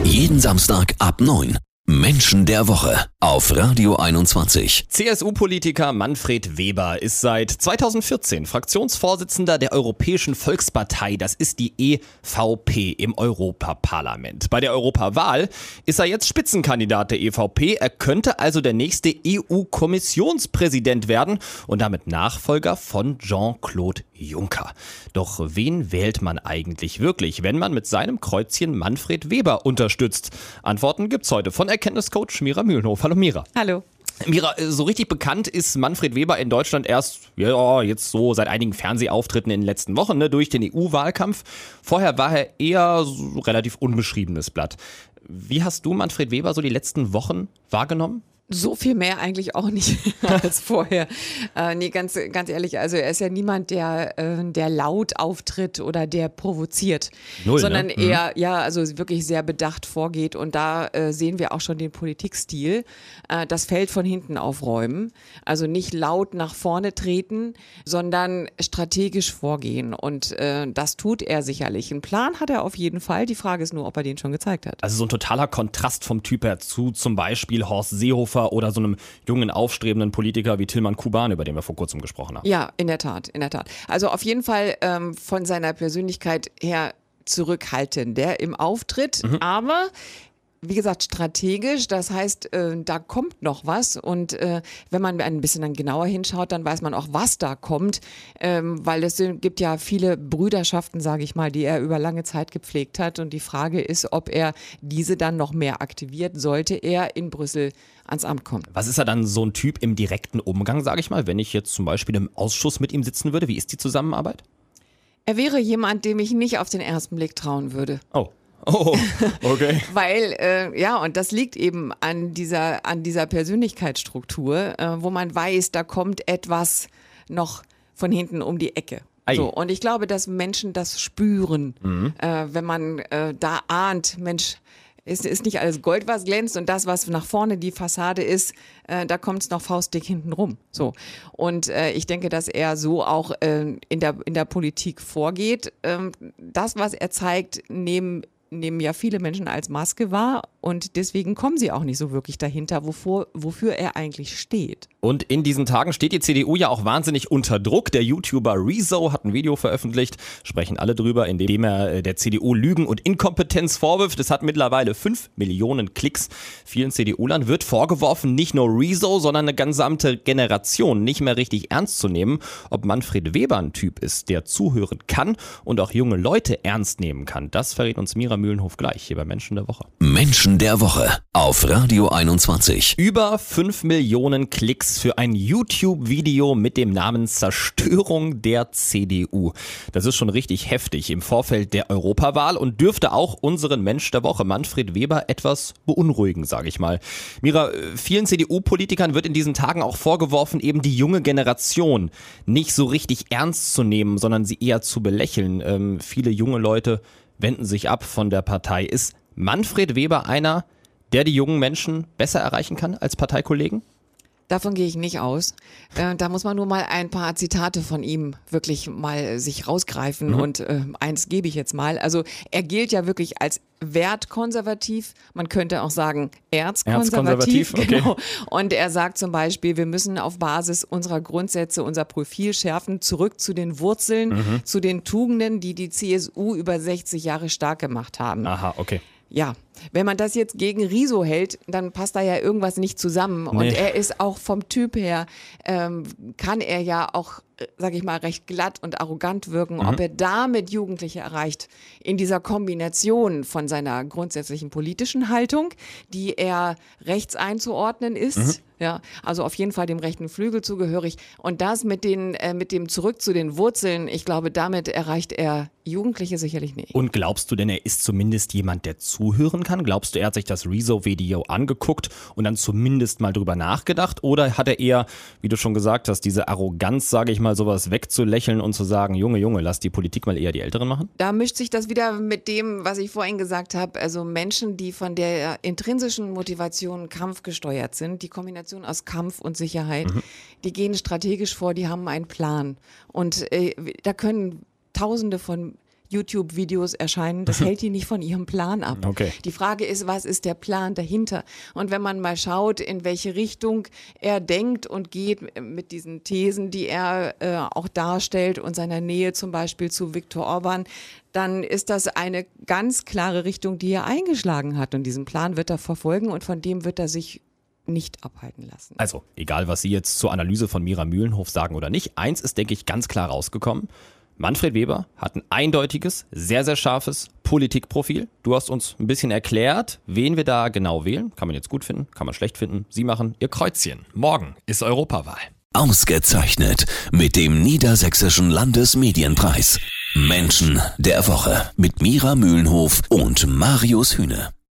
Jeden Samstag ab 9. Menschen der Woche auf Radio 21. CSU-Politiker Manfred Weber ist seit 2014 Fraktionsvorsitzender der Europäischen Volkspartei. Das ist die EVP im Europaparlament. Bei der Europawahl ist er jetzt Spitzenkandidat der EVP. Er könnte also der nächste EU-Kommissionspräsident werden und damit Nachfolger von Jean-Claude Juncker. Doch wen wählt man eigentlich wirklich, wenn man mit seinem Kreuzchen Manfred Weber unterstützt? Antworten gibt's heute von Erkenntniscoach Mira Mühlenhof. Hallo Mira. Hallo. Mira, so richtig bekannt ist Manfred Weber in Deutschland erst, jetzt so seit einigen Fernsehauftritten in den letzten Wochen, durch den EU-Wahlkampf. Vorher war er eher so relativ unbeschriebenes Blatt. Wie hast du Manfred Weber so die letzten Wochen wahrgenommen? So viel mehr eigentlich auch nicht als vorher. Nee, ganz ehrlich, also er ist ja niemand, der laut auftritt oder der provoziert, Null, sondern ne? eher, also wirklich sehr bedacht vorgeht. Und da sehen wir auch schon den Politikstil, das Feld von hinten aufräumen. Also nicht laut nach vorne treten, sondern strategisch vorgehen. Und das tut er sicherlich. Einen Plan hat er auf jeden Fall. Die Frage ist nur, ob er den schon gezeigt hat. Also so ein totaler Kontrast vom Typ her zu zum Beispiel Horst Seehofer oder so einem jungen, aufstrebenden Politiker wie Tilman Kuban, über den wir vor kurzem gesprochen haben. Ja, in der Tat. Also auf jeden Fall von seiner Persönlichkeit her zurückhaltender im Auftritt, aber wie gesagt, strategisch, das heißt, da kommt noch was und wenn man ein bisschen dann genauer hinschaut, dann weiß man auch, was da kommt, weil es gibt ja viele Brüderschaften, sage ich mal, die er über lange Zeit gepflegt hat und die Frage ist, ob er diese dann noch mehr aktiviert, sollte er in Brüssel ans Amt kommen. Was ist er dann so ein Typ im direkten Umgang, sage ich mal, wenn ich jetzt zum Beispiel im Ausschuss mit ihm sitzen würde? Wie ist die Zusammenarbeit? Er wäre jemand, dem ich nicht auf den ersten Blick trauen würde. Oh, okay. Weil, und das liegt eben an dieser Persönlichkeitsstruktur, wo man weiß, da kommt etwas noch von hinten um die Ecke. So, und ich glaube, dass Menschen das spüren, wenn man da ahnt, Mensch, es ist nicht alles Gold, was glänzt und das, was nach vorne die Fassade ist, da kommt es noch faustdick hinten rum. So. Und ich denke, dass er so auch in der Politik vorgeht. Das, was er zeigt, nehmen ja viele Menschen als Maske wahr und deswegen kommen sie auch nicht so wirklich dahinter, wofür er eigentlich steht. Und in diesen Tagen steht die CDU ja auch wahnsinnig unter Druck. Der YouTuber Rezo hat ein Video veröffentlicht, sprechen alle drüber, in dem er der CDU Lügen und Inkompetenz vorwirft. Es hat mittlerweile 5 Millionen Klicks. Vielen CDU-Lern wird vorgeworfen, nicht nur Rezo, sondern eine gesamte Generation nicht mehr richtig ernst zu nehmen. Ob Manfred Weber ein Typ ist, der zuhören kann und auch junge Leute ernst nehmen kann, das verrät uns Mira Mühlenhof gleich hier bei Menschen der Woche. Menschen der Woche auf Radio 21. Über 5 Millionen Klicks für ein YouTube-Video mit dem Namen Zerstörung der CDU. Das ist schon richtig heftig im Vorfeld der Europawahl und dürfte auch unseren Mensch der Woche, Manfred Weber, etwas beunruhigen, sage ich mal. Mira, vielen CDU-Politikern wird in diesen Tagen auch vorgeworfen, eben die junge Generation nicht so richtig ernst zu nehmen, sondern sie eher zu belächeln. Viele junge Leute wenden sich ab von der Partei. Ist Manfred Weber einer, der die jungen Menschen besser erreichen kann als Parteikollegen? Davon gehe ich nicht aus. Da muss man nur mal ein paar Zitate von ihm wirklich mal sich rausgreifen und eins gebe ich jetzt mal. Also er gilt ja wirklich als wertkonservativ, man könnte auch sagen erzkonservativ. Okay. Genau. Und er sagt zum Beispiel, wir müssen auf Basis unserer Grundsätze unser Profil schärfen, zurück zu den Wurzeln, zu den Tugenden, die die CSU über 60 Jahre stark gemacht haben. Aha, okay. Ja, wenn man das jetzt gegen Riso hält, dann passt da ja irgendwas nicht zusammen. Nee. Und er ist auch vom Typ her, kann er ja auch, sag ich mal, recht glatt und arrogant wirken. Ob er damit Jugendliche erreicht, in dieser Kombination von seiner grundsätzlichen politischen Haltung, die er rechts einzuordnen ist, ja, also auf jeden Fall dem rechten Flügel zugehörig. Und das mit dem Zurück zu den Wurzeln, ich glaube, damit erreicht er Jugendliche sicherlich nicht. Und glaubst du denn, er ist zumindest jemand, der zuhören kann? Glaubst du, er hat sich das Rezo-Video angeguckt und dann zumindest mal drüber nachgedacht? Oder hat er eher, wie du schon gesagt hast, diese Arroganz, sage ich mal, sowas wegzulächeln und zu sagen, Junge, lass die Politik mal eher die Älteren machen? Da mischt sich das wieder mit dem, was ich vorhin gesagt habe. Also Menschen, die von der intrinsischen Motivation kampfgesteuert sind, die Kombination aus Kampf und Sicherheit, die gehen strategisch vor, die haben einen Plan. Und da können Tausende von YouTube-Videos erscheinen, das hält die nicht von ihrem Plan ab. Okay. Die Frage ist, was ist der Plan dahinter? Und wenn man mal schaut, in welche Richtung er denkt und geht mit diesen Thesen, die er auch darstellt und seiner Nähe zum Beispiel zu Viktor Orban, dann ist das eine ganz klare Richtung, die er eingeschlagen hat. Und diesen Plan wird er verfolgen und von dem wird er sich nicht abhalten lassen. Also, egal was Sie jetzt zur Analyse von Mira Mühlenhof sagen oder nicht, eins ist, denke ich, ganz klar rausgekommen. Manfred Weber hat ein eindeutiges, sehr, sehr scharfes Politikprofil. Du hast uns ein bisschen erklärt, wen wir da genau wählen. Kann man jetzt gut finden, kann man schlecht finden. Sie machen Ihr Kreuzchen. Morgen ist Europawahl. Ausgezeichnet mit dem Niedersächsischen Landesmedienpreis. Menschen der Woche mit Mira Mühlenhof und Marius Hühne.